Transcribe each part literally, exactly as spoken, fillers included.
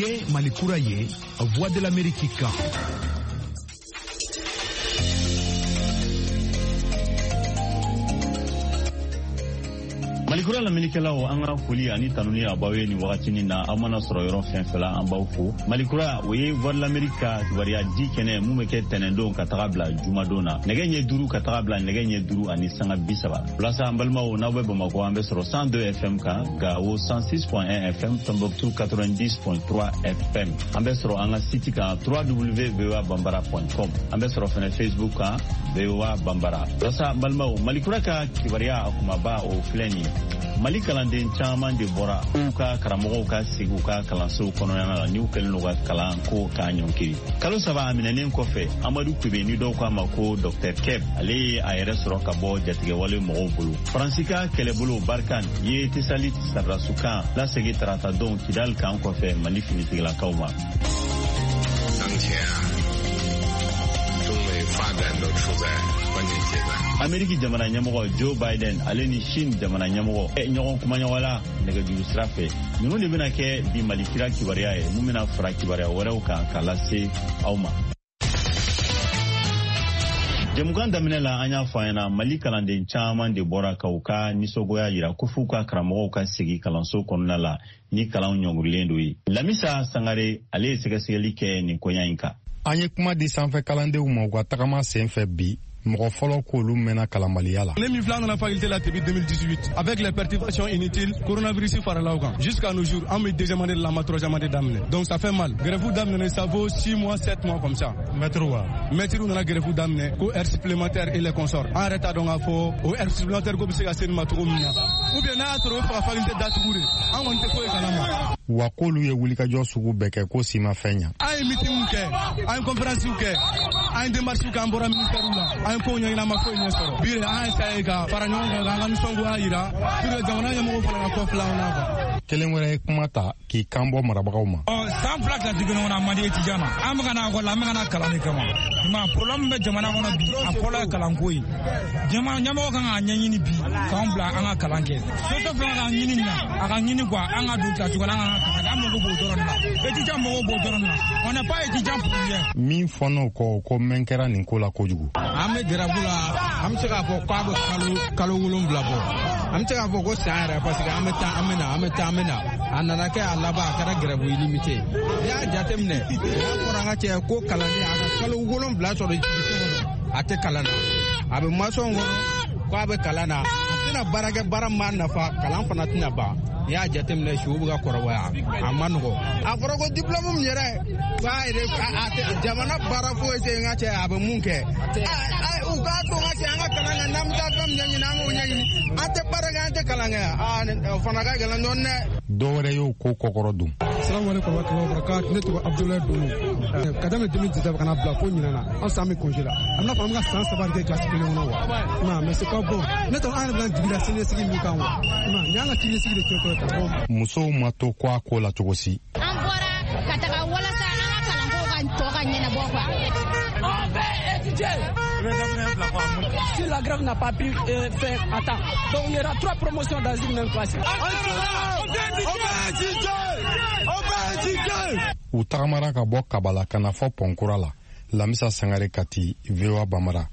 Niye Malikura ye, Voix de l'Amérique kan. Malikura la minikelaw an ka foli ani tanuni abawe ni wagatini na amana sɔrɔ yɔrɔ fɛn fɛn la an b'aw fo. Malikura o ye Voix de l'Amérique ka kibaruya di kɛnɛ mun bɛ kɛ tɛnɛndon ka taga bila jumadon na. Nɛgɛ ɲɛ duuru ka taga bila nɛgɛ ɲɛ duuru ani sanga bi saba. Walasa an balimaw n'aw bɛ Bamakɔ an bɛ sɔrɔ cent deux F M kan, Gao cent six point un F M, Tombouctou quatre-vingt-dix point trois F M. An bɛ sɔrɔ an ka site kan w w w point v o a bambara point com. An bɛ sɔrɔ fɛnɛ Facebook kan V O A Bambara. Walasa an balimaw Malikura ka kibaruya kumaba o filɛ nin ye. Mali kalanden caman de bɔra u ka karamɔgɔw ka sigi u ka kalansow kɔnɔna la n'u kɛlen don ka kalan ko k'a ɲɔnkiri. Kalo saba a minɛnen kɔfɛ Amadu Kube ni dɔw k'a ma ko Docteur Keb ale ye a yɛrɛ sɔrɔ ka bɔ jatigɛwale mɔgɔw bolo. Faransi ka kɛlɛbolo Barkan ye Tesalit Sarasukan lasegi tarata don Kidal kan kɔfɛ Mali finitigilakaw ma. Ameriki jamana ɲɛmɔgɔ Joe Biden ale ni Chine jamana ɲɛmɔgɔ e ɲɔgɔn kumaɲɔgɔn la nɛgɛjuru sira fɛ. Ninnu de bɛna kɛ bi Malikira kibaruya ye mun bɛna fara kibaruya wɛrɛw kan k'a lase aw ma. Jamukan daminɛ la an y'a fɔ an ɲɛna Mali kalanden caman de bɔra ka u ka nisɔngoya jira ko f'u ka karamɔgɔw ka sigi kalanso kɔnɔna la ni kalan ɲɔngirilen do ye. Lamisa Sangare ale ye sɛgɛsɛgɛli kɛ nin koɲa in kan. An ye kuma di sanfɛ kalandenw ma u ka tagama sen fɛ bi. Mɔgɔ fɔlɔ k'olu mɛnna kalamaliya la. Ne min filɛ an nana faculté la depuis deux mille dix-huit avec les perturbations inutiles coronavirus farala o kan jusqu'à nos jours an bɛ deuxième année de la ma troisième année daminɛ donc ça fait mal grève daminɛ ça vaut six mois sept mois comme ça. Maître wa maître nana grève daminɛ ko heure supplémentaire et les consorts an yɛrɛ t'a dɔn k'a fɔ o heure supplémentaire ko bɛ se ka se nin ma cogo min na ou bien n'a y'a sɔrɔ o bɛ fɛ ka faculté datugu de an kɔni tɛ foyi kalama. Wa k'olu ye wulikajɔ sugu bɛɛ kɛ ko si ma fɛn ɲa. An ye meeting kɛ an ye conférence kɛ an ye démarche kɛ an bɔra ministère la an ye kow ɲɛɲini an ma foyi ɲɛ sɔrɔ bi an ye ka fara ɲɔgɔn kan k'an ka nisɔngoya jira pour que jamana ɲɛmɔgɔw fana ka kɔfilɛ an na quoi. Kelen wɛrɛ ye kuma ta k'i kan bɔ marabagaw ma. Ɔ san fila kilasi kelen kɔnɔ a man di étudiant ma an bɛ ka na école la an bɛ ka na kalan de kama ma problème bɛ jamana kɔnɔ bi a fɔlɔ ye kalanko ye jamana ɲɛmɔgɔ kan k'a ɲɛɲini bi k'an bila an ka kalan kɛ soto fana ka ɲini na a ka ɲini quoi an ka don kilasi kɔnɔ an ka kalan an mago b'o dɔrɔn de la étudiant mago b'o dɔrɔn de la on n'est pas étudiant pour rien. Min fɔnɔ kɔ ko mɛn kɛra nin ko la kojugu. An bɛ gɛrɛbu la an bɛ se k'a fɔ k'a bɛ kalo kalo wolonwula bɔ an bɛ se k'a fɔ ko san yɛrɛ parce que an bɛ taa an bɛ na an bɛ taa an bɛ na a nana kɛ a laban a kɛra gɛrɛbu illimité n'i y'a jateminɛ n'a fɔra an ka cɛ ko kalanden a ka kalo wolonwula sɔrɔ institution kɔnɔ a tɛ kalan na a bɛ maçon kɔnɔ ko a bɛ kalan na a tɛna baara kɛ baara min b'a nafa kalan fana tɛna ban n'i y'a jateminɛ siw bɛ ka kɔrɔbaya a ma nɔgɔ a fɔra ko diplôme min yɛrɛ k'a yɛrɛ a tɛ jamana baara foyi tɛ n ka cɛ a bɛ mun kɛ u k'a to n ka cɛ an ka kalan kɛ n'an bɛ taa fɛn min ɲɛɲini an k'o ɲɛɲini an tɛ baara kɛ an tɛ kalan kɛ o fana ka gɛlɛn dɔɔnin dɛ. Dɔwɛrɛ y'o ko kɔkɔrɔ dun. Salamualeykum wa rahmatulahi wa barakatuh ne tɔgɔ Abdoulaye Dono ka daminɛ deux mille dix-neuf ka na bila fo ɲinɛ na an san bɛ congé la a bɛna fɔ an bɛ ka san saba de kɛ classe kelen kɔnɔ wa non mais c'est pas bon ne tɔgɔ an yɛrɛ bɛ jigin la siniɲɛsigi min kan wa non ni y'an ka siniɲɛsigi de kɛ fɔlɔ ka bɔ. Musow ma to ko a ko la cogo si. An bɔra ka taga walasa an ka kalanko ka tɔ ka ɲɛnabɔ quoi. On veut étudier. Si la grève n'a pas pu euh, faire à temps, donc il y aura trois promotions dans une même classe. U tagamara ka bɔ Kabala ka na fɔ Pɔnkura la Lamisa Sangare Kati V O A Bambara.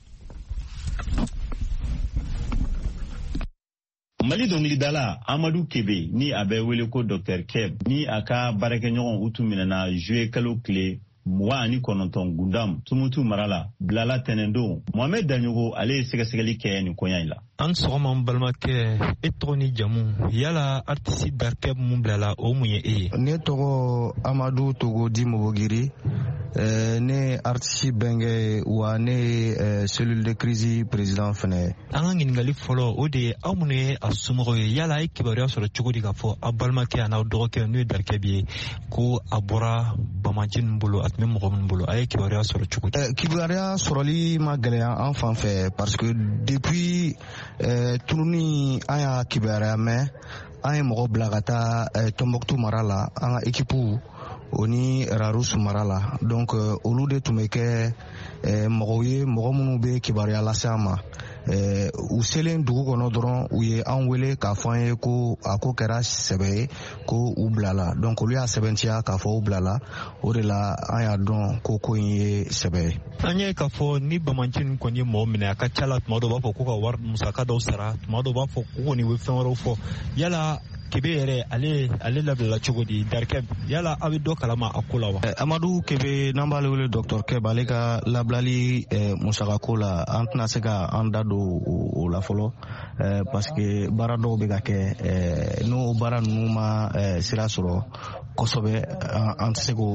Mali dɔnkilidala Amadou Kebe ni a bɛ wele ko Docteur Keb ni a ka baarakɛɲɔgɔn u tun minɛna juillet kalo tile mugan ani kɔnɔntɔn Gundam Tumutu mara la bilala tɛnɛndon Mohamed Daɲogo ale ye sɛgɛsɛgɛli kɛ nin koɲa in la. An sɔgɔma n balimakɛ e tɔgɔ ni jamu yala artiste Darkeb mun bilala o mun ye e ye? Ne tɔgɔ Amadou Togodi Mobogiri euh, ne artiste bɛnkɛ wa ne euh, cellule de crise président fɛnɛ. An ka ɲininkali fɔlɔ o de ye aw minnu ye a somɔgɔw ye yala a ye kibaruya sɔrɔ cogo di k'a fɔ aw balimakɛ an'aw dɔgɔkɛ n'o ye Darkeb ye ko a bɔra bamaji ninnu bolo a tun bɛ mɔgɔ minnu bolo a ye kibaruya sɔrɔ cogo di? Euh, kibaruya sɔrɔli ma gɛlɛya an fan fɛ parce que depuis euh, turuni an y'a kibaruya mɛn an ye mɔgɔ bila ka taa euh, Tombouctou mara la an ka équipe o ni Rarous mara la donc euh, olu de tun bɛ kɛ euh, mɔgɔw ye mɔgɔ minnu bɛ kibaruya lase an ma ɛɛ u selen dugu kɔnɔ dɔrɔn u ye an wele k'a fɔ an ye ko a ko kɛra sɛbɛ ye ko u bilala donc olu y'a sɛbɛntiya k'a fɔ u bilala o de la an y'a dɔn ko ko in ye sɛbɛ ye. An ye k'a fɔ ni Bamanci kɔni ye mɔgɔ minɛ a ka ca la tuma dɔw b'a fɔ ko ka wari musaka dɔw sara tuma dɔw b'a fɔ ko kɔni bɛ fɛn wɛrɛw fɔ yala Kebe yɛrɛ ale ale labilala cogo di Darkeb yala a bɛ dɔ kalama a ko la wa? Amadu Kebe n'an b'ale wele Docteur Keb ale ka labilali musakako la an tɛna se ka an da don o la fɔlɔ parce que baara dɔw bɛ ka kɛ n'o baara ninnu ma sira sɔrɔ kosɛbɛ an tɛ se k'o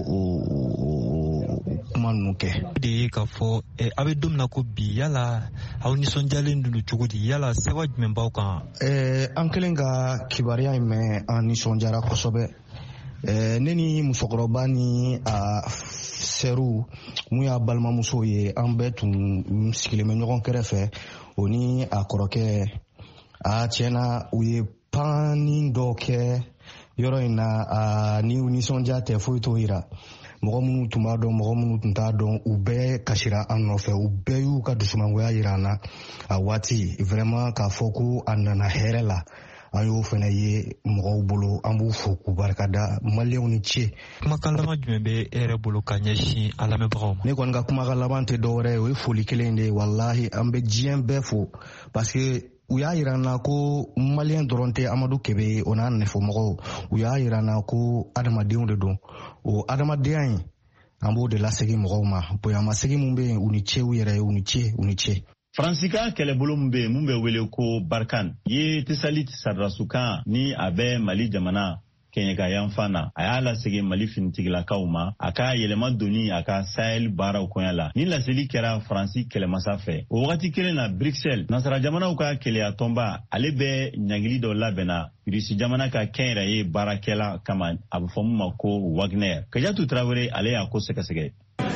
kuma ninnu kɛ. De ye k'a fɔ a bɛ don min na ko bi yala aw nisɔndiyalen don cogo di yala sɛbɛn jumɛn b'aw kan? An kɛlen ka kibaruya in mɛn an nisɔndiyara kosɛbɛ. Ne ni musokɔrɔba ni a sɛriw mun y'a balimamuso ye an bɛɛ tun sigilen bɛ ɲɔgɔn kɛrɛfɛ o ni a kɔrɔkɛ a tiɲɛna u ye panni dɔ kɛ yɔrɔ in na ni nisɔndiya tɛ foyi t'o yira. Mɔgɔ minnu tun b'a dɔn mɔgɔ minnu tun t'a dɔn u bɛɛ kasira an nɔfɛ u bɛɛ y'u ka dusumangoya yira an na a waati vraiment k'a fɔ ko a nana hɛrɛ la an y'o fana ye mɔgɔw bolo an b'u fo k'u barikada maliyɛnw ni ce. Kumakan laban jumɛn bɛ e yɛrɛ bolo ka ɲɛsin a lamɛnbagaw ma? Ne kɔni ka kumakan laban tɛ dɔwɛrɛ ye o ye foli kelen de ye walahi an bɛ diɲɛ bɛɛ fo parce que u y'a yira n na ko maliyɛn dɔrɔn tɛ Amadu Kebe ye o n'a nɛfɔmɔgɔw u y'a yira n na ko adamadenw de don o adamadenya in an b'o de lasegin mɔgɔw ma bonyamasegin mun bɛ yen u ni ce u yɛrɛ ye u ni ce u ni ce. Fransika kɛlɛbolo min bɛ yen mun bɛ wele ko Barkan ye Tesalit Sadrasukan ni a bɛ Mali jamana kɛɲɛka yanfan na a y'a lasegin Mali finitigilakaw ma a ka yɛlɛma doni a ka Sahel baaraw kɔɲa la ni laseli kɛra Faransi kɛlɛmasa fɛ o wagati kelen na Bruxelles nasara jamanaw ka kɛlɛya tɔnba ale bɛ ɲangili dɔ labɛnna Irisi jamana ka kɛnyɛrɛye baarakɛla kama a bɛ fɔ mun ma ko Wagner. Kajatu Traoré ale y'a ko sɛgɛsɛgɛ.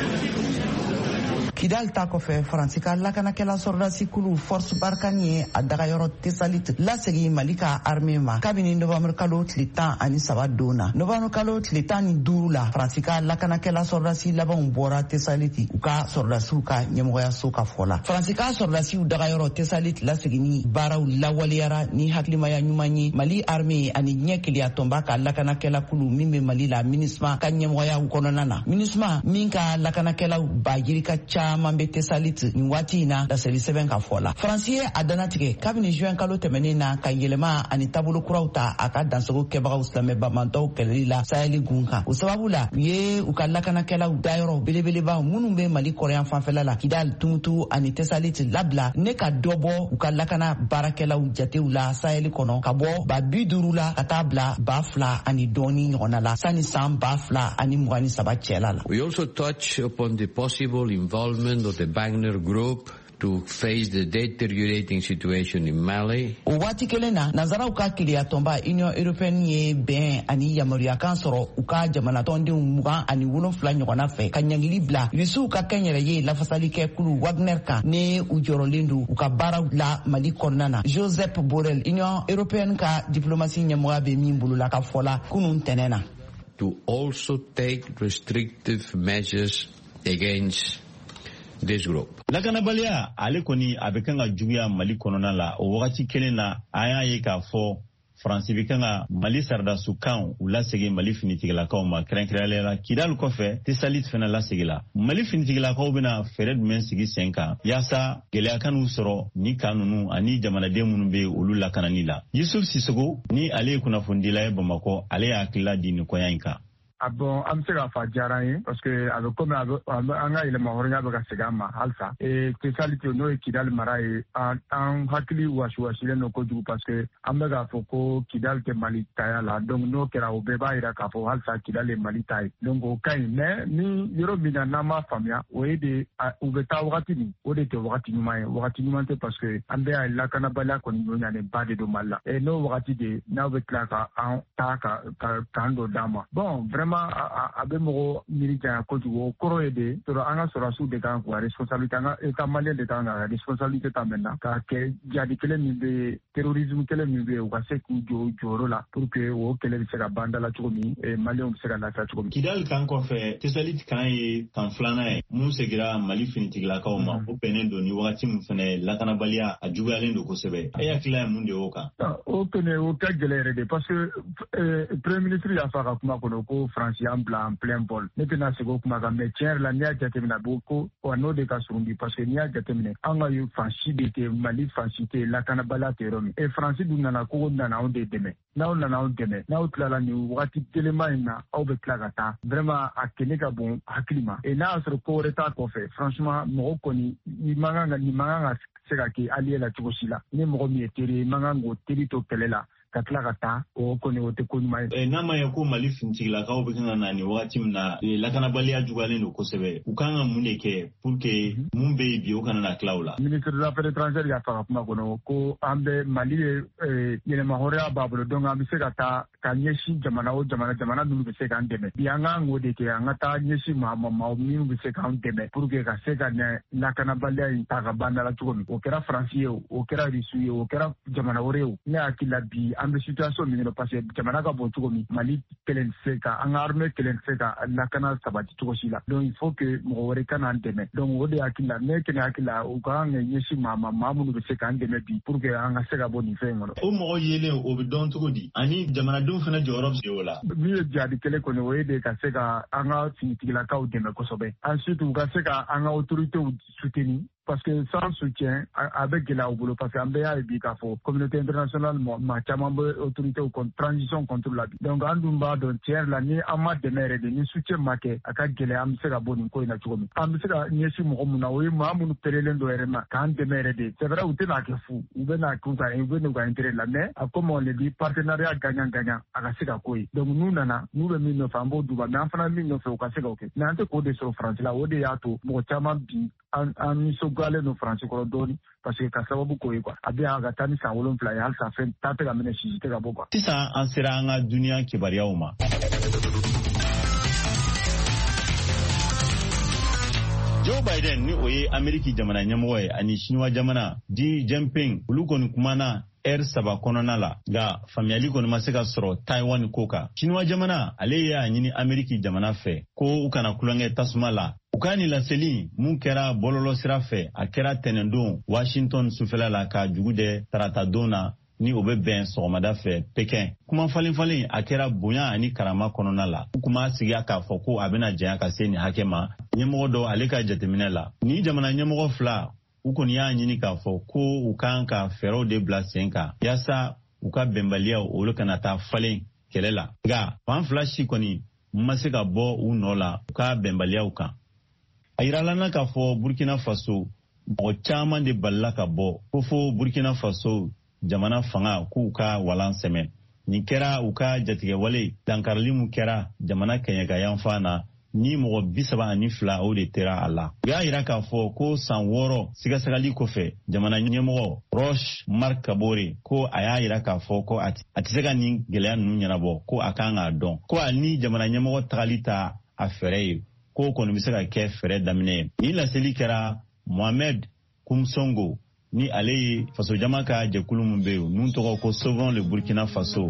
Kidal ta kɔfɛ Faransi ka lakanakɛla sɔrɔdasi kulu force Barkan ye a dagayɔrɔ Tesalit lasegi Mali ka armée ma kabini novembre kalo tile tan ani saba don na. Novembre kalo tile tan ni duuru la Faransi ka lakanakɛla sɔrɔdasi labanw bɔra Tesalit u ka sɔrɔdasiw ka ɲɛmɔgɔyaso ka fɔ la. Faransi ka sɔrɔdasiw dagayɔrɔ Tesalit lasegini baaraw lawaleyara ni hakilimaya ɲuman ye Mali armée ani ɲɛ keleya tɔnba ka lakanakɛla kulu min bɛ Mali la MINUSMA ka ɲɛmɔgɔyaw kɔnɔna na. MINUSMA min ka lakanakɛlaw bajiri ka ca caman bɛ Tesalit nin waati in na laseli sɛbɛn ka fɔ la. Faransi ye a dana tigɛ kabini juin kalo tɛmɛnen na ka yɛlɛma ani taabolo kuraw ta a ka dansago kɛbagaw silamɛbamantɔw kɛlɛli la Saheli gun kan. O sababu la u ye u ka lakanakɛlaw dayɔrɔ belebelebaw minnu bɛ Mali kɔrɔyan fanfɛla la Kidal, Tumutu ani Tesalit labila ne ka dɔ bɔ u ka lakana baarakɛlaw jatew la Saheli kɔnɔ ka bɔ ba bi duuru la ka taa bila ba fila ani dɔɔni ɲɔgɔnna la sani san ba fila ani mugan ni saba cɛla la. We also touch upon the possible involvement of the Wagner Group to face the deteriorating situation in Mali. O waati kelen na nazaraw ka keleya tɔnba Union Européenne ye bɛn ani yamaruyakan sɔrɔ u ka jamana tɔndenw mugan ani wolonfila ɲɔgɔnna fɛ ka ɲangili bila Rusiw ka kɛnyɛrɛ ye lafasali kɛ kulu Wagner kan ne u jɔrɔlen don u ka baaraw la Mali kɔnɔna na. Joseph Borrell Union Européenne ka diplomasi ɲɛmɔgɔya bɛ min bolo la ka fɔ la kunun tɛnɛn na. To also take restrictive measures against this group. Lakanabaliya ale kɔni a bɛ kan ka juguya Mali kɔnɔna la o wagati kelen na an y'a ye k'a fɔ Faransi bɛ kan ka Mali saradasukan u lasegin Mali finitigilakaw ma kɛrɛnkɛrɛnnenya la Kidal kɔfɛ Tesalit fana lasegila. Mali finitigilakaw bɛna fɛɛrɛ jumɛn sigi sen kan yaasa gɛlɛya kan'u sɔrɔ ni kan ninnu ani jamanaden minnu bɛ olu lakanani la. Yusuf Sisogo ni ale ye kunnafonidila ye Bamakɔ ale y'a hakilila di nin kɔɲa in kan. A bon an bɛ se k'a fɔ a diyara an ye parce que a bɛ komi an ka yɛlɛma hɔrɔnya bɛ ka segin an ma halisa. Tesalit n'o ye Kidal mara ye an hakili wasiwasilen don kojugu parce que an bɛ k'a fɔ ko Kidal tɛ Mali taya la donc n'o kɛra o bɛɛ b'a jira k'a fɔ halisa Kidal ye Mali ta ye donc o ka ɲi mais ni yɔrɔ min na n'an m'a faamuya o ye de u bɛ taa wagati min o de tɛ wagati ɲuman ye wagati ɲuman tɛ parce que an bɛ a lakanabaliya kɔni ɲɔɲanen ba de don Mali la et n'o wagati de n'aw bɛ tila ka an ta ka kan dɔ d'an ma bon vraiment vraiment a be mogo militaire ko jugo koro ede to anga sora su de kan ko responsabilité anga e ka malien de kan ga responsabilité tamena ka ke jadi kele mi be terrorisme kele mi be o ka se ku jo joro la pour que o kele se ka banda la chomi e malien se ka la ta chomi kidal kan ko fe tesalit kan e kan flana e mu se gira mali finiti la ka o ma o penendo ni wakati mu fene la kana balia a jugalen do ko sebe e akila mu de o ka o pene o ka gelere de parce que premier ministre ya fa ka kuma ko ko France en blanc en plein vol ne tena se ko kuma ka me tier la nia jatemina boko o no de ka surundi parce que nia jatemina anga yu fansi de ke mali fansi te la kana bala te romi e France du nana ko nana on de deme na on nana on deme na o tlala ni wakati telema ina au be klagata vraiment akene ka bon haklima e na asro ko reta ko fe franchement mo ko ni ni manga ni manga sera ki allié la tugosila ni mo mi etere manga ngo terito kelela katla kata o ko ne o te ko mai e na ma yako mali finti la ka o be kana nani wakati mna la kana balia jugale no ko sebe ukanga muneke pour que mumbe bi o kana na klaula ministre des affaires étrangères ya fa kuma ko no ko ambe mali e yele ma hore abablo donc ambe se kata ka nyeshi jamana o jamana jamana dum be se kan deme bi anga ngode ke anga ta nyeshi ma ma ma mi be se kan deme pour que ka se kan la kana balia ta ga banda la tugo o kera français o kera risu o kera jamana oreo ne akila bi ambe situation mi no passé jamana ka bon tugo mi mali kelen se ka anga armée kelen se ka la kana sabati tugo sila donc il faut que mo wore kana deme donc o de akila ne kene akila o ka anga nyeshi ma ma ma mu be se kan deme bi pour que anga se ka bon ni fe ngolo o mo yele o be don tugo di ani jamana dum fana jorob yola mi jadi kele ko ne o de ka se ka anga finitigila ka o deme ko sobe ensuite o ka se ka anga autorité ou soutenir parce que sans soutien avec la au boulot parce qu'en B A et Bicafo communauté internationale ma chambre autorité ou contre transition contre la vie donc andumba don tiers la ni ama de mere de ni soutien make aka gele am se ga boni ko ina chugomi am se ga ni si mo muna we ma munu perelendo erema kan de mere de c'est vrai ou te na ke fu ou be na kuta e be no ga intérêt la mais comme on le dit partenariat gagnant gagnant aka se ga koi donc nous nana nous le mille neuf cents bo duba mais en fana mille neuf cents ka se ga ok na ante ko de so France la o de ya to mo chama bi an an so gale no France ko doni parce que ka sababu ko yi kwa abi aga tani sa wolon fly hal sa fen tape ga mene shi te ga boko tisa an sira anga duniya ke bariya uma Joe Biden ni oye Ameriki jamana nyamoye ani Shinwa jamana Xi Jinping ulukoni kumana er saba konona la ga famiyali ko ma se ka soro Taiwan koka Shinwa jamana ale ya nyini Ameriki jamana fe ko ukana kulange tasuma la ukani la seli mun kɛra bololo sira fɛ a kɛra tɛnɛndon Washington sufɛla la ka jugude tarata dona ni o bɛ bɛn sɔgɔmada fɛ Pekin kuma falen falen a kɛra bonya ani karama kɔnɔna la kuma sigiya k'a fɔ ko a bɛna janya ka se ni hakɛ ma ɲɛmɔgɔ dɔ ale ka jateminɛ la ni jamana ɲɛmɔgɔ fila u kɔni y'a ɲini k'a fɔ ko u kan ka fɛɛrɛw de bila sen kan yaasa u ka bɛnbaliyaw olu kana taa falen kɛlɛ la nka fan fila si kɔni ma se ka bɔ u nɔ la u ka bɛnbaliyaw kan a yirala k'a fɔ Burkina Faso mɔgɔ caman de balila ka bɔ ko fo Burkina Faso jamana fanga k'u ka walan sɛmɛ nin kɛra u ka jatigɛwale dankarili mu kɛra jamana kɛɲɛkayanfan na ni mɔgɔ bi saba ani fila o de tera a la u y'a yira k'a fɔ ko san wɔɔrɔ sigasagali kɔfɛ jamana ɲɛmɔgɔ Roch Marc Kabore ko a y'a yira k'a fɔ ko a tɛ se ka nin gɛlɛya ninnu ɲɛnabɔ ko a kan k'a dɔn ko a ni jamana ɲɛmɔgɔ tagali ta a fɛɛrɛ ye ko kɔni bɛ se ka kɛ fɛɛrɛ daminɛ ye ni laseli kɛra Mohamed Kumsongo ni ale ye faso jama ka jɛkulu min bɛ yen n'u tɔgɔ ko Sauvons le Burkina Faso.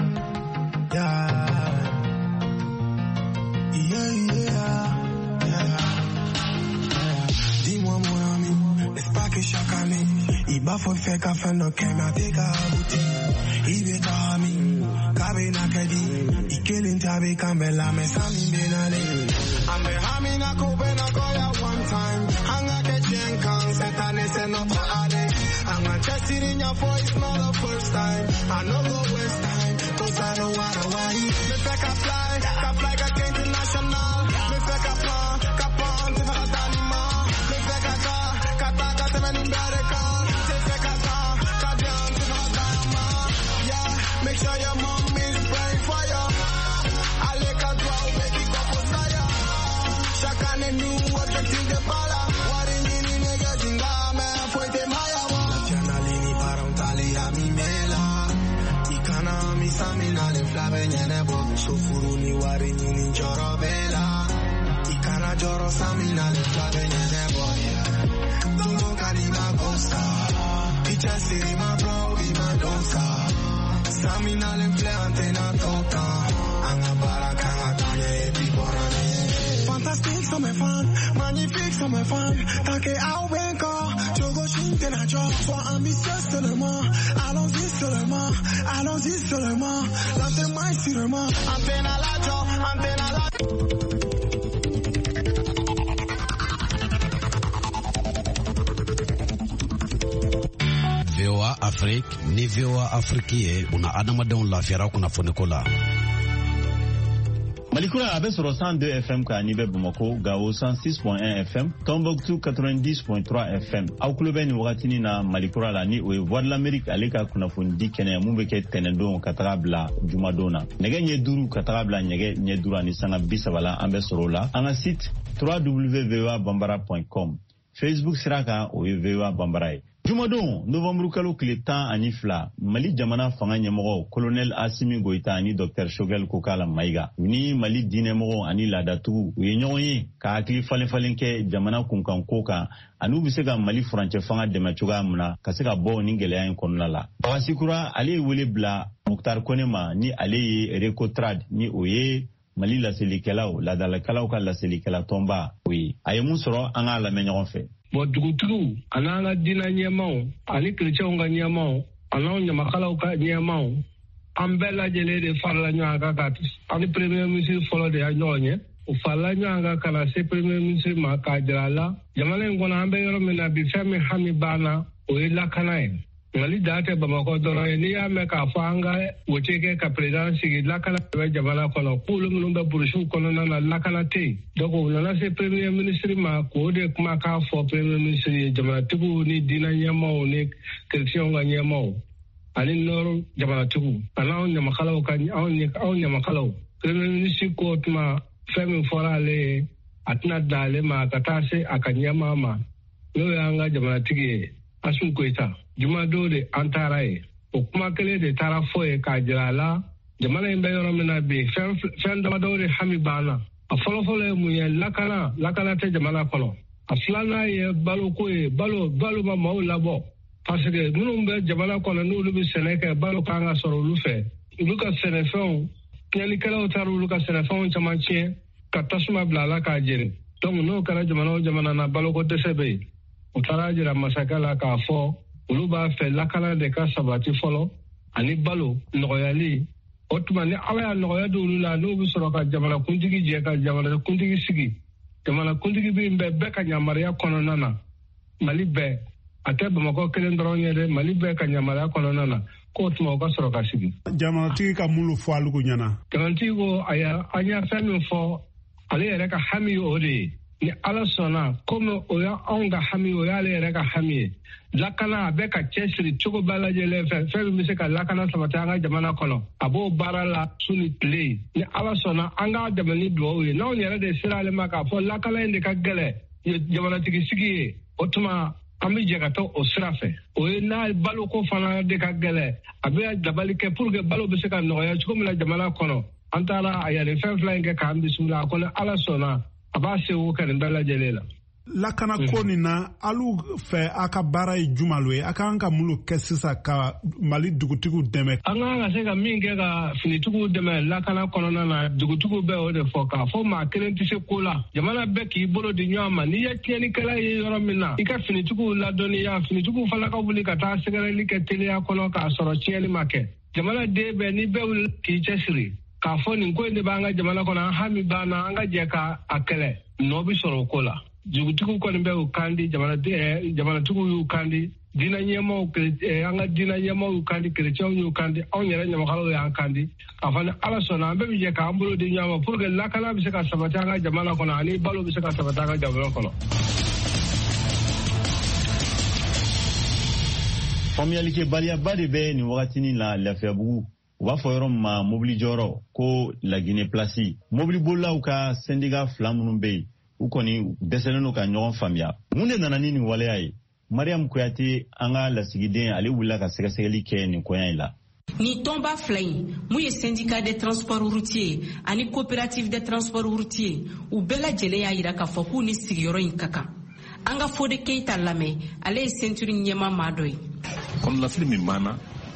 Il bafo fait qu'à fin de kema te ka abuti il veut tami kabe na kadi ikelin tabe kambela me sami benale ambe hamina ko bena ko ya one time hanga ke jenkan setane se no to ade anga chasing in your voice not the first time I no go waste time cause I know what I want me fake a fly ka fly ka international me fake a fly ka pon te fa dalima me fake a ka ka ta ka te men bare ka make sure your mom is praying for you. I like a draw, baby, go for fire. Chacun nous objectif de pala. Warini nigga jinga me fuerte maya wa. Nationalini parentali a mi mela. Ikana mi samina le flabe nyene bo. Sofuru ni warini Samina le clave nene boy. Tulo kalima bossa. Picha siri ma bro vi ma dosa. Samina le fle antena tota. Anga baraka atane epi borane. Fantastique sur mes fans, magnifique sur mes fans. Tant que au encore, Jogo Shinte na job. Sois ambitieux seulement, allons-y seulement, allons-y seulement. Lantez-moi sûrement, antenne à la job, antenne à la V O A Afrique ni V O A Afrique ye una adamadenw lafiyara kunnafoniko la. Malikura abe soro cent deux F M ka ni be Bamako, Gao cent six point un F M, Tombouctou quatre-vingt-dix point trois F M. Aw kulobe ni wakatini na Malikura la ni o Voix de l'Amérique aleka kunafundi kene mubeke tenendo katabla jumadona. Nege nye duru katabla nyege nye duru ani sanga bisabala ambe soro la. Anga site w w w point v o a bambara point com. Facebook siraka o V O A Bambara. Jumadon, novembre kalo kile tan ani fila, Mali jamana fanga ɲɛmɔgɔ Colonel Assimi Goïta ani Docteur Choguel Kokala Maïga ni Mali diinɛmɔgɔ ani laadatugu u ye ɲɔgɔn ye ka hakili falen falen kɛ jamana kunkan ko kan ani bɛ se ka Mali furancɛ fanga dɛmɛ cogoya min na ka se ka bɔ ni gɛlɛya in kɔnɔna la. Bagasikura ale ye wele bila Muktar Kone ma ni ale ye Recotrad ni o ye Mali laselikɛlaw laadalakɛlaw ka laselikɛla tɔnba o ye. A ye mun sɔrɔ an k'a lamɛn ɲɔgɔn fɛ. Bon dugutigiw an'an ka diinɛ ɲɛmaw ani kerecɛnw ka ɲɛmaw an'anw ɲamakalaw ka ɲɛmaw an bɛɛ lajɛlen de farala ɲɔgɔn kan ka ani premier ministre fɔlɔ de y'a ɲɔgɔn ye o farala ɲɔgɔn kan ka na se premier ministre ma k'a jira a la jamana in kɔnɔ an bɛ yɔrɔ min na bi fɛn min hami b'an na o ye lakana ye. Mali da tɛ Bamakɔ dɔrɔn ye n'i y'a mɛn k'a fɔ an ka wote kɛ ka président sigi lakana bɛ jamana kɔnɔ k'olu minnu bɛ burusiw kɔnɔna na lakana tɛ yen donc o nana se premier ministre ma k'o de kuma k'a fɔ premier ministre ye jamanatigiw ni diinɛ ɲɛmaaw ni kerecɛnw ka ɲɛmaaw ani nɔrɔ jamanatigiw ani anw ɲamakalaw ka anw ɲamakalaw premier ministre ko tuma fɛn min fɔra ale ye a tɛna dan ale ma ka taa se a ka ɲɛmaa ma n'o y'an ka jamanatigi ye Assimi Goïta. Jumado de an taara ye o kuma kelen de taara fɔ ye k'a jira a la jamana in bɛ yɔrɔ min na bi fɛn damadɔ de hami b'an na a fɔlɔfɔlɔ ye mun ye lakana lakana tɛ jamana kɔnɔ a filanan ye baloko ye balo balo ma maaw labɔ parce que minnu bɛ jamana kɔnɔ n'olu bɛ sɛnɛ kɛ balo kan ka sɔrɔ olu fɛ olu ka sɛnɛfɛnw tiɲɛlikɛlaw taara olu ka sɛnɛfɛnw caman tiɲɛ ka tasuma bila a la k'a jeni donc n'o kɛra jamana o jamana na baloko dɛsɛ bɛ yen o taara jira masakɛ la k'a fɔ olu b'a fɛ lakana de ka sabati fɔlɔ ani balo nɔgɔyali o tuma ni ala y'a nɔgɔya d'olu la n'u bɛ sɔrɔ ka jamanakuntigi jɛ ka jamanakuntigi sigi jamanakuntigi bɛ bɛɛ bɛɛ ka yamaruya kɔnɔna na Mali bɛɛ a tɛ Bamakɔ kelen dɔrɔn ye dɛ Mali bɛɛ ka yamaruya kɔnɔna na k'o tuma o ka sɔrɔ ka sigi. Jamanatigi ka mun fɔ alugu ɲɛna. Jamanatigi ko a y'a an y'a fɛn min fɔ ale yɛrɛ ka hami o de ye. Ni ala sɔnna komi o y'anw ka hami o y'ale yɛrɛ ka hami ye lakana a bɛ ka cɛsiri cogo bɛɛ lajɛlen fɛ fɛn min bɛ se ka lakana sabati an ka jamana kɔnɔ a b'o baara la su ni tile ni ala sɔnna an k'a dɛmɛ ni dugawu ye n'anw yɛrɛ de sera ale ma k'a fɔ lakana in de ka gɛlɛ jamanatigi sigi ye o tuma an bɛ jɛ ka taa o sira fɛ o ye n'a baloko fana de ka gɛlɛ a bɛ dabali kɛ pour que balo bɛ se ka nɔgɔya cogo min na jamana kɔnɔ an taara a yɛrɛ fɛn fila in kɛ k'an bisimila a ko ni ala sɔnna a b'a se o kɛrin bɛɛ lajɛlen la. Lakana ko nin na alu fɛ a ka baara ye jumalo ye a kan ka mun kɛ sisan ka Mali dugutigiw dɛmɛ. An kan ka se ka min kɛ ka finitigiw dɛmɛ lakana kɔnɔna na dugutigiw bɛ o de fɔ k'a fɔ maa kelen tɛ se ko la jamana bɛɛ k'i bolo di ɲɔgɔn ma n'i ye tiɲɛnikɛla ye yɔrɔ min na i ka finitigiw ladɔnniya finitigiw fana ka wuli ka taa sɛgɛrɛli kɛ teliya kɔnɔ k'a sɔrɔ tiɲɛni ma kɛ jamana den bɛɛ ni bɛɛ wuli k'i cɛsiri k'a fɔ nin ko in de b'an ka jamana kɔnɔ an hami b'an na an ka jɛ ka a kɛlɛ nɔ bi sɔrɔ o ko la dugutigiw kɔni bɛ y'u kandi jamanatigiw y'u kandi diinɛ ɲɛmaaw an ka diinɛ ɲɛmaaw y'u kandi kerecɛnw y'u kandi anw yɛrɛ ɲamakalaw y'an kandi a fɔ ni ala sɔnna an bɛɛ bɛ jɛ k'an bolo di ɲɔgɔn ma pour que lakana bɛ se ka sabati an ka jamana kɔnɔ ani balo bɛ se ka sabati an ka jamana kɔnɔ. Faamuyalikɛbaliyaba de bɛ nin wagatinin la Lafiyabugu u b'a fɔ yɔrɔ min ma mobili jɔyɔrɔ ko Laginɛ Place mobili bolilaw ka syndicat fila minnu bɛ yen u kɔni dɛsɛlen don ka ɲɔgɔn faamuya mun de nana ni nin waleya ye Mariam Kuyate an ka lasigiden ale wulila ka sɛgɛsɛgɛli kɛ nin koɲa in la. ni tomba fly mu syndicat des transports routiers ani coopérative des transports routiers u bela jele ya ira ka foku ni sigiyoro inkaka anga Fode Keita lame ale century nyema madoy kon la film mana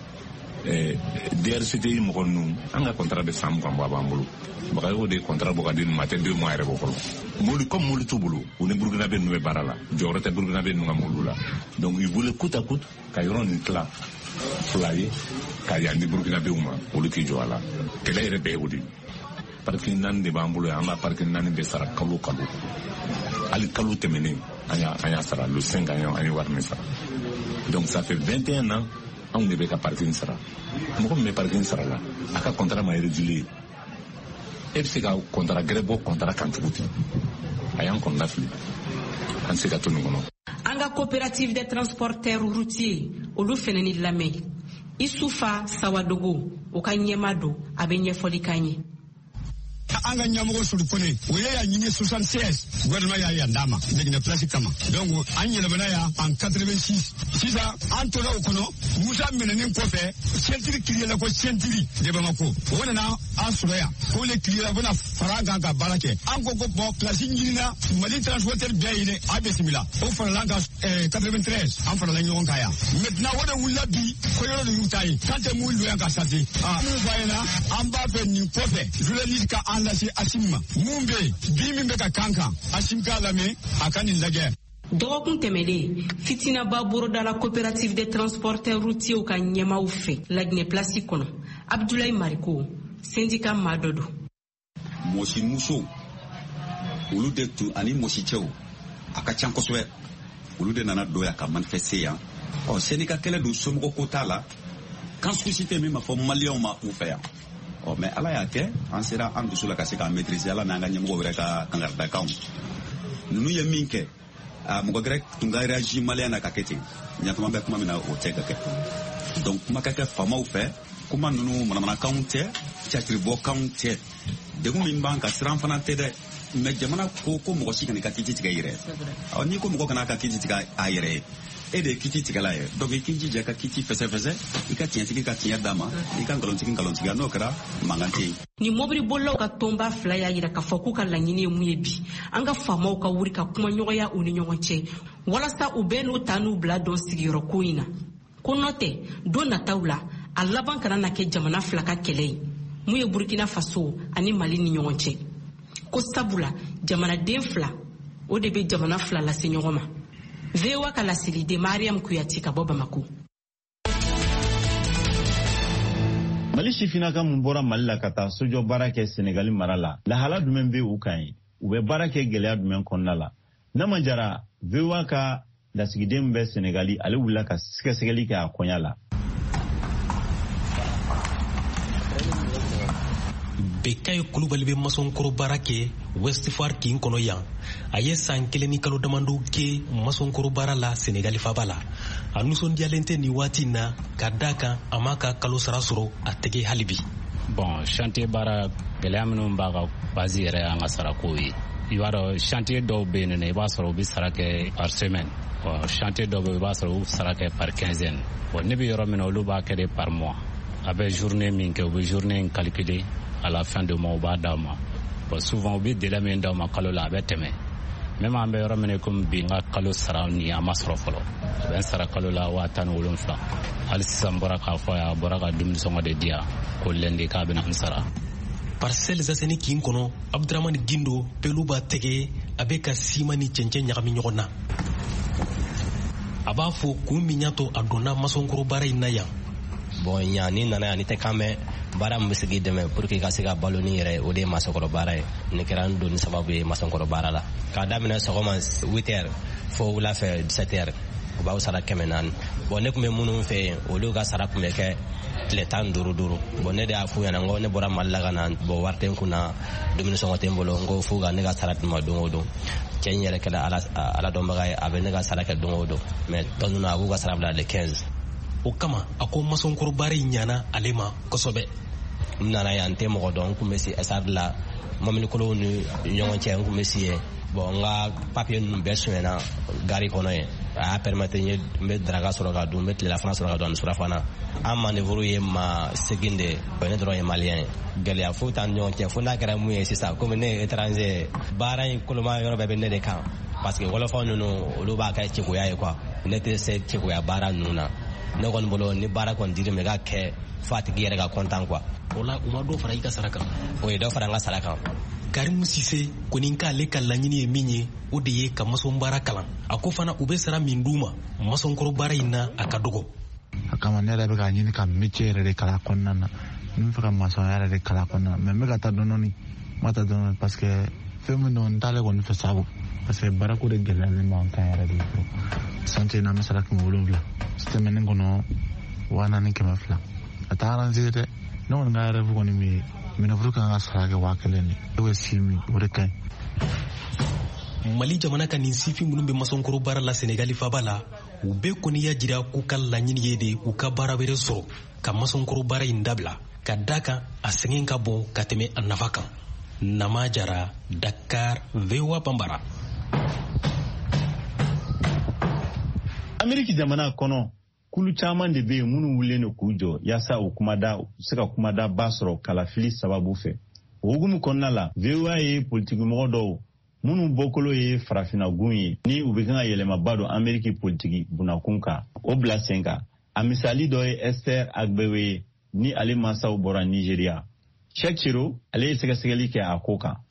eh D R C T mo konnu anga contrat de sam ko baba mbulu baka o de contrat boka din maté deux mois re bokolo molu comme molu tubulu on est Burkina be no barala jorete Burkina be no ngamulula donc il voulait coûte à coûte kayoron ni cla fly kayandi Burkina be uma olu ki joala kele re be wudi parce que nan de bambulu anga parce que nan de sara kalu kalu ali kalu temene anya anya sara le cinq ans anya war mesa donc ça fait vingt et un ans on ne peut pas parking sara mo me parking sara la aka contrat ma régulé et c'est ka contrat grebo contrat kantuti ayan kon nafli an se ka tonu gono anga coopérative des transporteurs routiers olu feneni lame isufa sawadogo okanyemado abenye foli kanye anga nyamugo sur pone oye ya nyine soixante-seize gouvernement ya ya ndama ndegina place kama donc anyela bana ya en quatre-vingt-six sisa antola okono musa menene kofe sentiri kiriela ko sentiri de bamako wona na asroya ko le kiriela bana faranga ga barake ango go bo place nyina mali transporteur bayile abesimila o faranga quatre-vingt-treize en faranga nyon kaya maintenant wona wulla bi ko yoro du tayi kante mu lu ya ka sati ah mu bayina amba be ni kofe journaliste ka lasi asimma mumbe bimi be ka kanka asimka lame akani lage dɔgɔkun tɛmɛlen fitina ba boro da la coopérative des transporteurs routiers ka ɲɛmaw fɛ Laginɛ place kɔnɔ Abdoulaye Mariko syndicat maa dɔ don mosi muso olu de tun ani mosi cɛw a ka ca kosɛbɛ olu de nana doya ka manifester yan ɔ syndicat kɛlɛ don somɔgɔ ko t'a la kan susi tɛ min ma fɔ maliyɛnw ma u fɛ yan ɔ mais ala y'a kɛ an sera an dusu la ka se k'a maîtriser ala n'an ka ɲɛmɔgɔw yɛrɛ ka kangarida ninnu ye min kɛ mɔgɔ gɛrɛ tun ka réagi maliyɛn na ka kɛ ten ɲatuma bɛ kuma min na o tɛ ka kɛ donc kuma ka kɛ faamaw fɛ kuma ninnu manamanakanw tɛ cɛtiribɔkanw tɛ degun min b'an ka siran fana tɛ dɛ mais jamana ko ko mɔgɔ si kana ka kiti tigɛ i yɛrɛ ɔ n'i ko mɔgɔ kana ka kiti tigɛ a yɛrɛ ye e de ye kiti tigɛla ye donc i k'i jija ka kiti fɛsɛfɛsɛ i ka tiɲɛtigi ka tiɲɛ d'a ma i ka nkalonitigi nkalontigiya n'o kɛra mankan tɛ yen ni mobili bolilaw ka tɔnba fila y'a yira k'a fɔ k'u ka laɲini ye mun ye bi an ka faamaw ka wuri ka kuma ɲɔgɔnya u ni ɲɔgɔn cɛ walasa u bɛɛ n'u ta n'u bila dɔn sigiyɔrɔ ko in na ko nɔ tɛ don nataw la a laban kana na kɛ jamana fila ka kɛlɛ ye mun ye Burkina Faso ani Mali ni ɲɔgɔn cɛ ko sabula jamanaden fila o de bɛ jamana fila lase ɲɔgɔn ma V O A ka lasili de Mariam Kuyati ka bɔ Bamako. Mali sifinaka mun bɔra Mali la ka taa sojɔ baara kɛ Senegali mara la lahala jumɛn bɛ u kan ye u bɛ baara kɛ gɛlɛya jumɛn kɔnɔna la n'a ma jara V O A ka lasigiden bɛ Senegali ale wulila ka sɛgɛsɛgɛli kɛ a kɔɲa la. Bekaye Kulubali bɛ masonkɔrɔ baara kɛ West Foire kin kɔnɔ yan a ye san kelen ni kalo damadɔ kɛ masonkɔrɔ baara la Senegali faba la a nisɔndiyalen tɛ nin waati na ka da kan a ma ka kalo sara sɔrɔ a tɛgɛ hali bi. Bon chantier baara gɛlɛya minnu b'a ka base yɛrɛ y'an ka sarako ye i b'a dɔn chantier dɔw bɛ yen nɔ i b'a sɔrɔ u bɛ sara kɛ par semaine bon chantier dɔw bɛ yen i b'a sɔrɔ u bɛ sara kɛ par quinzaine bon ne bɛ yɔrɔ min na olu b'a kɛ de par mois a bɛ journée min kɛ u bɛ journée in calculer à la fin de mois u b'a d'aw ma bon souvent u bɛ délai min d'aw ma kalo la a bɛ tɛmɛ même an bɛ yɔrɔ min na komi bi n ka kalo sara ni a ma sɔrɔ fɔlɔ u bɛ n sara kalo la waa tan ni wolonwula hali sisan n bɔra k'a fɔ a ye a bɔra ka dumuni sɔngɔ de di yan ko lundi k'a bɛna n sara. Parcelle zaseni kin kɔnɔ Abdramani Gindo pelu b'a tɛgɛ a bɛ ka siman ni cɛncɛn ɲagami ɲɔgɔn na a b'a fɔ kun min y'a to a donna masonkɔrɔ baara in na yan. Bon yan ni nana yan ni tɛ kan mɛn baara min bɛ se k'i dɛmɛ pour que i ka se ka balo ni yɛrɛ o de ye masonkɔrɔ baara ye nin kɛra n donni sababu ye masonkɔrɔ baara la k'a daminɛ sɔgɔma huit heures fo wula fɛ dix-sept heures u b'aw sara kɛmɛ naani bon ne tun bɛ minnu fɛ yen olu ka sara tun bɛ kɛ tile tan ni duuru duuru bon ne de y'a f'u ɲɛna n ko ne bɔra Mali la ka na bon wari tɛ n kun na dumuni sɔngɔ tɛ n bolo n ko f'u ka ne ka sara d'u ma don o don cɛ in yɛrɛ kɛra ala ala dɔnbaga ye a bɛ ne ka sara kɛ don o don mais tɔ ninnu a b'u ka sara bila le quinze. O kama a ko masonkɔrɔ baara in ɲana ale ma kosɛbɛ. N nana yan n tɛ mɔgɔ dɔn n kun bɛ si S R la mɔbilikolow ni ɲɔgɔn cɛ n kun bɛ si yen bon n ka papiye ninnu bɛɛ sonyɛna gari kɔnɔ yen a permettre nye me draga sɔrɔ ka dun me tilela fana sɔrɔ ka dun ani surafana an manevuru ye ma segin de ne dɔrɔn ye malien ye gɛlɛya foyi t'an ni ɲɔgɔn cɛ fo n'a kɛra mun ye sisan komi ne ye étranger baara in koloma yɔrɔ bɛɛ bɛ ne de kan parce que wɔlɔfɔ ninnu olu b'a kɛ cɛkoya ye quoi ne tɛ se cɛkoya baara ninnu na ne kɔni bolo ni baara kɔni diri me ka kɛ fo a tigi yɛrɛ ka content quoi o la u ma dɔ fara i ka sara kan o ye dɔ fara n ka sara kan Karim Cisse kɔni k'ale ka laɲini ye min ye o de ye ka maçon baara kalan a ko fana u bɛ sara min d'u ma maçon kɔrɔ baara in na a ka dɔgɔ a kama ne yɛrɛ bɛ ka ɲini ka métier yɛrɛ de kalan kɔnɔna na n bɛ fɛ ka maçon yɛrɛ de kalan kɔnɔna na mais n bɛ ka taa dɔɔni-dɔɔni n ma taa dɔɔni parce que fɛn min don n t'ale kɔni fɛ sago parce que baarako de gɛlɛyalen b'an kan yɛrɛ de santé na n bɛ sara kɛmɛ wolonwula semaine kɔnɔ wa naani kɛmɛ fila a t'a arranger dɛ ne kɔni ka rêve kɔni min ye minɛfuru kan ka sara kɛ waa kelen de e bɛ si min o de ka ɲi Mali jamana ka nin sifin minnu bɛ maçonkɔrɔ baara la Senegali faba la u bɛɛ kɔni y'a jira k'u ka laɲini ye de u ka baara wɛrɛ sɔrɔ ka maçonkɔrɔ baara in dabila ka da kan a sɛgɛn ka bon ka tɛmɛ a nafa kan Nama Jara Dakar V O A Bambara Ameriki jamana kɔnɔ kulu caman de bɛ yen minnu wulilen don k'u jɔ yaasa u kumada se ka kumada ba sɔrɔ kalafili sababu fɛ o hukumu kɔnɔna la V O A ye politikimɔgɔ dɔw minnu bɔkolo ye farafinagun ye ni u bɛ kan ka yɛlɛmaba don Ameriki politiki bunakun kan o bila sen kan a misali dɔ ye Esther Agbewe ye ni ale mansaw bɔra Nigeria Cheikh Chiro ale ye sɛgɛsɛgɛli kɛ a ko kan.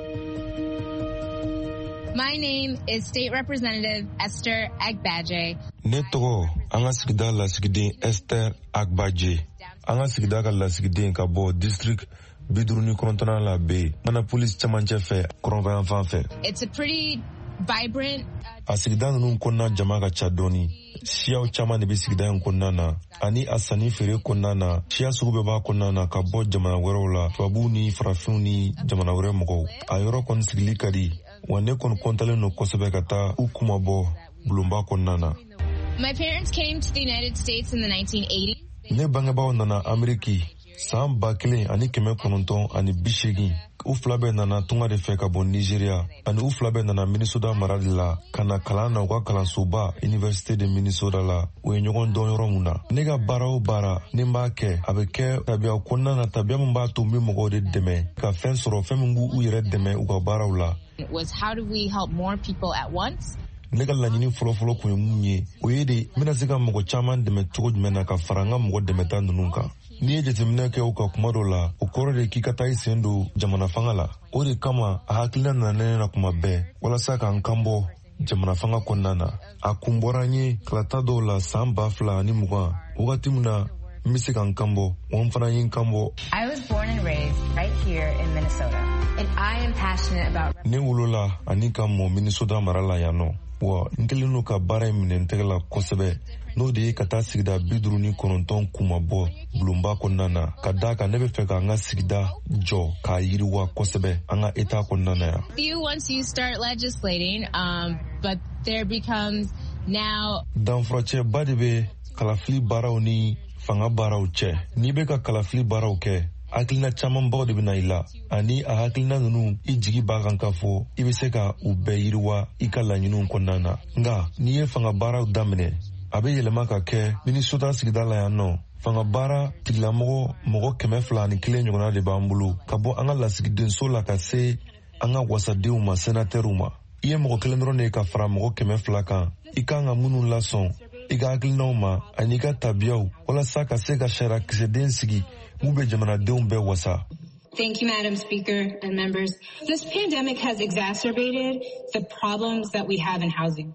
My name is State Representative Esther Agbaje. Ne tɔgɔ an ka sigida lasigiden Esther Agbaje. An ka sigida ka lasigiden ka bɔ district bi duuru ni kɔnɔntɔnnan la bɛ yen. Mana police camancɛ fɛ kɔrɔnfɛn fan fɛ. It's a pretty vibrant. A sigida ninnu kɔnɔna jama ka ca dɔɔni. Siyaw caman de bɛ sigida in kɔnɔna na ani a sanni feere kɔnɔna na. Siya sugu bɛɛ b'a kɔnɔna na ka bɔ jamana wɛrɛw la. Tubabuw ni farafinw ni jamana wɛrɛ mɔgɔw. A yɔrɔ kɔni sigili ka di. Wa ne kɔni kɔntalen don kosɛbɛ ka taa u kuma bɔ bulonba kɔnɔna na. My parents came to the United States in the nineteen eighties. Ne bangebaaw nana Ameriki san ba kelen ani kɛmɛ kɔnɔntɔn ani bi seegin. U fila bɛɛ nana tunga de fɛ ka bɔ Nigeria ani u fila bɛɛ nana Minnesota mara de la ka na kalan na u ka kalansoba Université de Minnesota la. U ye ɲɔgɔn dɔn yɔrɔ mun na. Ne ka baara o baara ni n b'a kɛ a bɛ kɛ tabiya kɔnɔna na tabiya min b'a to n bɛ mɔgɔw de dɛmɛ ka fɛn sɔrɔ fɛn min b'u yɛrɛ dɛmɛ u ka baaraw la. It was how do we help more people at once? Ne ka laɲini fɔlɔfɔlɔ kun ye mun ye o ye de n bɛna se ka mɔgɔ caman dɛmɛ cogo jumɛn na ka fara n ka mɔgɔ dɛmɛta ninnu kan. N'i ye jateminɛ kɛ u ka kuma dɔ la o kɔrɔ de k'i ka taa i sen don jamana fanga la. O de kama a hakilina nana ne na kuma bɛɛ walasa k'an kanbɔ jamana fanga kɔnɔna na. A kun bɔra n ye kalata dɔw la san ba fila ani mugan wagati min na n bɛ se k'an kanbɔ wa n fana ye n kanbɔ. I was born and raised right here in Minnesota and I am passionate about. Ne wolola ani ka mɔ Minnesota mara la yan nɔ wa n kɛlen don ka baara in minɛ n tɛgɛ la kosɛbɛ n'o de ye ka taa sigida bi duuru ni kɔnɔntɔn kuma bɔ bulonba kɔnɔna na ka da kan ne bɛ fɛ k'an ka sigida jɔ k'a yiriwa kosɛbɛ an ka eta kɔnɔna na yan. You once you start legislating, um, but there becomes now. Danfuracɛba de bɛ kalafili baaraw ni fanga baaraw cɛ. N'i bɛ ka kalafili baaraw kɛ hakilina camanbaw de bɛna i la ani a hakilina ninnu i jigi b'a kan k'a fɔ i bɛ se ka u bɛɛ yiriwa i ka laɲiniw kɔnɔna na. Nka n'i ye fanga baaraw daminɛ a bɛ yɛlɛma ka kɛ Minnesota sigida la yan nɔ. Fanga baara tigilamɔgɔ mɔgɔ kɛmɛ fila ani kelen ɲɔgɔnna de b'an bolo ka bɔ an ka lasigidenso la ka se an ka wasadenw ma sénatɛrw ma. I ye mɔgɔ kelen dɔrɔn de ka fara mɔgɔ kɛmɛ fila kan. I kan ka minnu lasɔn i ka hakilinaw ma ani i ka tabiyaw walasa ka se ka sariya kisɛden sigi mun bɛ jamanadenw bɛɛ wasa. Thank you, Madam Speaker and members. This pandemic has exacerbated the problems that we have in housing.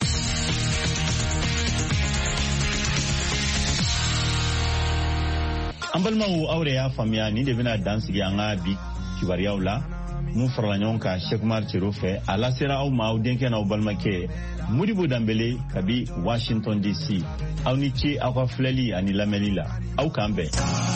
An balimaw aw de y'a faamuya ni de bɛna dan sigi an ka bi kibaruyaw la mun farala ɲɔgɔn kan Cheikh Umar Chero fɛ a lasera aw ma aw denkɛ n'aw balimakɛ Modibo Dambele kabi Washington D C aw ni ce aw ka filɛli ani lamɛnli la aw k'an bɛn.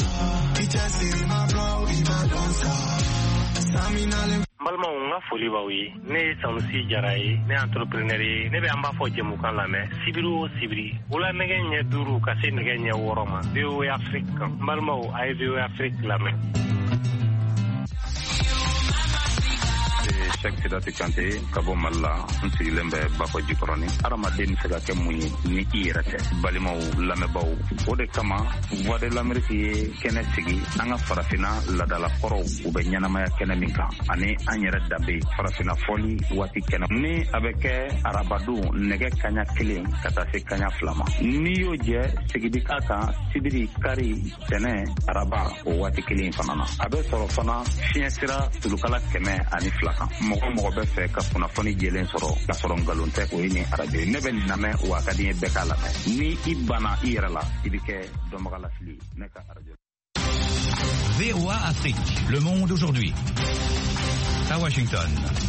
Balimaw n ka foli b'aw ye ne ye Sanusi Jara ye ne ye entrepreneur ye ne bɛ an b'a fɔ jɛmukan lamɛn sibiri o sibiri wula nɛgɛ ɲɛ duuru ka se nɛgɛ ɲɛ wɔɔrɔ ma V O A Afrique kan balimaw a ye V O A Afrique lamɛn. Cheikh Sidati Kante ka bɔ Mali la n sigilen bɛ Bafɔ Jikɔrɔni. Adamaden bɛ se ka kɛ mun ye ni i yɛrɛ tɛ. Balimaw lamɛnbaw o de kama Voix de l'Amérique ye kɛnɛ sigi an ka farafinna ladalakɔrɔw u bɛ ɲɛnamaya kɛnɛ min kan ani an yɛrɛ danbe farafinna fɔli waati kɛnɛ ni a bɛ kɛ arabadon nɛgɛ kaɲa kelen ka taa se kaɲa fila ma. N'i y'o jɛ sigidi k'a kan sibiri kari tɛnɛ araba o waati kelen fana na. A bɛ sɔrɔ fana fiɲɛ sira tulukala kɛmɛ ani fila kan. Mɔgɔ mɔgɔ bɛ fɛ ka kunnafoni jɛlen sɔrɔ ka sɔrɔ nkalon tɛ o ye nin arajo ye. Ne bɛ nin lamɛn wa a ka di n ye bɛɛ k'a lamɛn. Ni i banna i yɛrɛ la i bɛ kɛ dɔnbagalafili ne ka arajo. V O A Afrique, le monde aujourd'hui. À Washington.